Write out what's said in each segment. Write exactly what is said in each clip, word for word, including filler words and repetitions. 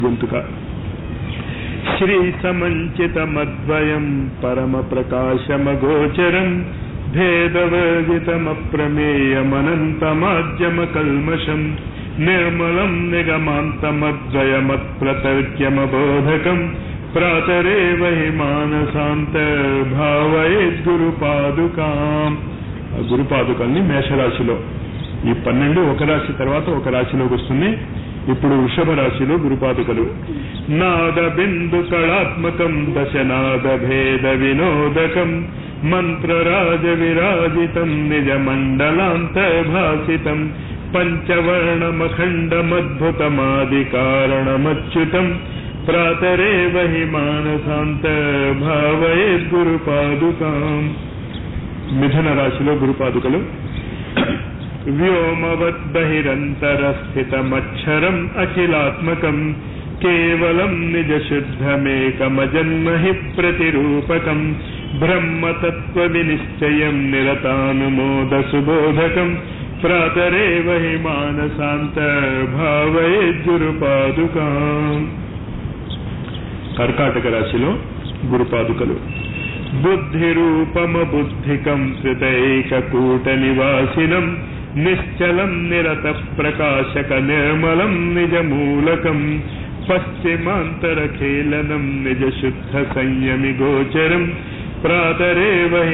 గొంతుక శ్రీ సమంచితమద్వయం పరమ ప్రకాశమగోచరం భేదవర్జితమప్రమేయమనంతమాద్యమ కల్మషం నిర్మలం నిగమాంతమద్వయమత్ప్రతర్క్యమబోధకం ప్రాతరేవ హి మానసాంతర్భావయేద్గురుపాదుకాం. గురుపాదుకల్ని మేషరాశిలో ఈ పన్నెండు ఒక రాశి తర్వాత ఒక రాశిలోకి వస్తుంది. ఇప్పుడు వృషభ రాశిలో గురుపాదుకలు. నాద బిందు కళాత్మకం దశనాద భేద వినోదకం మంత్రరాజ విరాజితం నిజ మండలాంతర్భాసితం పంచవర్ణమఖండమద్భుతమాది కారణమచ్యుతం ప్రాతరేవ హి మానసాంతర్భావయేద్గురుపాదుకాం. మిథున రాశిలో గురుపాదుకలు. వ్యోమవద్బహిరంతరస్థితమక్షరం అఖిలాత్మకం కేవలం నిజశుద్ధమేకమజన్మ హి ప్రతిరూపకం బ్రహ్మతత్వ వినిశ్చయం నిరతానుమోద సుబోధకం ప్రాతరేవ హి మానసాంతర్భావయేద్గురుపాదుకాం. కర్కాటక రాశిలో గురుపాదుకలు. బుద్ధిరూపమబుద్ధికం శ్రుతైకకూట నివాసినం నిశ్చలం నిరత ప్రకాశక నిర్మలం నిజమూలకం పశ్చిమాంతరఖేళనం నిజశుద్ధ సంయమి గోచరం ప్రాతరేవ హి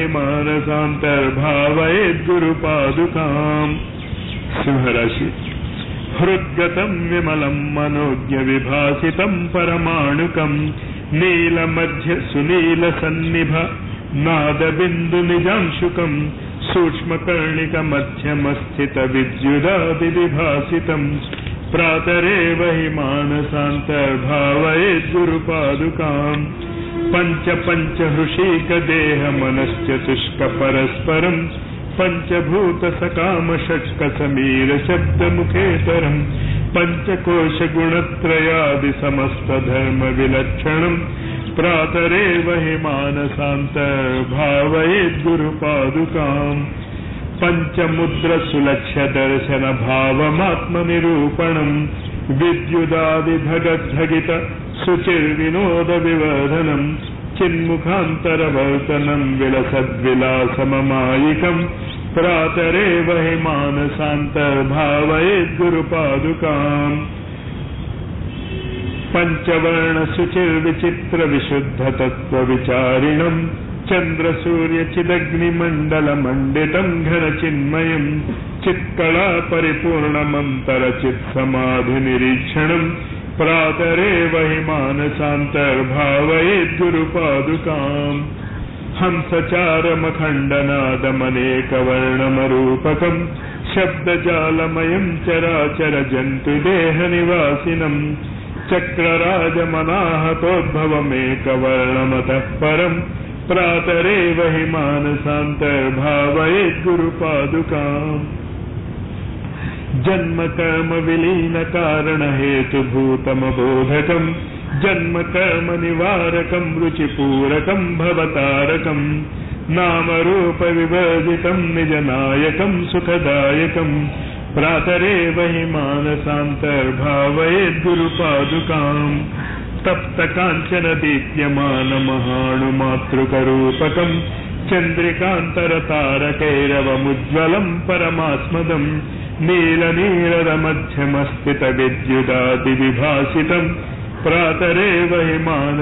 మానసాంతర్భావయేద్గురుపాదుకాం. సింహరాశి. హృద్గతం విమలం మనోజ్ఞ విభాసితం పరమాణుకం నీలమధ్య సునీల సన్నిభ నాదబిందు నిజాంశుకం సూక్ష్మకర్ణిక మధ్యమస్థిత విద్యుదాది విభాసితం ప్రాతరేవ హి మానసాంతర్భావయేద్గురుపాదుకాం. పంచ పంచ హృషీక దేహ మనశ్చతుష్క పరస్పరం పంచభూత సకామ షట్క సమీర శబ్ద ముఖేతరం పంచకోశ గుణత్రయాది సమస్త ధర్మ విలక్షణం ప్రాతరేవ హి మానసాంతర్భావయేద్గురుపాదుకాం. పంచముద్ర సులక్ష్య దర్శన భావమాత్మ నిరూపణం విద్యుదాది భగద్ధగిత శుచిర్వినోద వివర్ధనం చిన్ముఖాంతరవర్తనం విలసద్విలాసమమాయికం ప్రాతరేవ హి మానసాంతర్భావయేద్గురుపాదుకాం. పంచవర్ణ శుచిర్విచిత్ర విశుద్ధ తత్వ విచారిణం చంద్రసూర్య చిదగ్నిమండల మండితం ఘన చిన్మయం చిత్కళా పరిపూర్ణమంతర చిత్సమాధి నిరీక్షణం ప్రాతరేవ హి మానసాంతర్భావయేద్గురుపాదుకాం. హంసచారమఖండనాదమనేకవర్ణమరూపకం శబ్దజాలమయం చరాచర జంతుదేహ నివాసినం చక్రరాజమనాహతోద్భవమేకవర్ణమతః పరం ప్రాతరేవ హి మానసాంతర్భావయేద్గురుపాదుకాం. జన్మ కర్మ విలీన కారణ హేతుభూతమబోధకం జన్మ కర్మ నివారకం రుచిపూరకం భవతారకం నామరూప వివర్జితం నిజనాయకం సుఖదాయకం ప్రాతరేవ హి మానసాంతర్భావయేద్గురుపాదుకాం. తప్త కాంచన దీప్యమాన మహాణుమాతృకరూపకం చంద్రికాంతర తారకైరవముజ్వలం పరమాస్మదం నీల నీరద మధ్యమస్థిత విద్యుదాది విభాసితం ప్రాతరేవ హి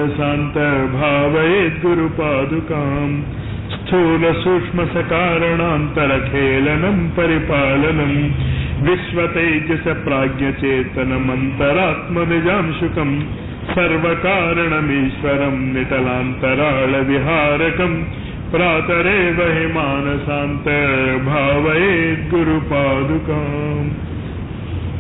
మానసాంతర్భావయేద్గురుపాదుకాం. స్థూల సూక్ష్మ సకారణాంతరఖేళనం పరిపాలనం విశ్వతైజస ప్రాజ్ఞచేతనమంతరాత్మ నిజాంశుకం సర్వకారణమీశ్వరం నిటలాంతరాళ విహారకం ప్రాతరేవ హి మానసాంతర్భావయేద్గురుపాదుకాం.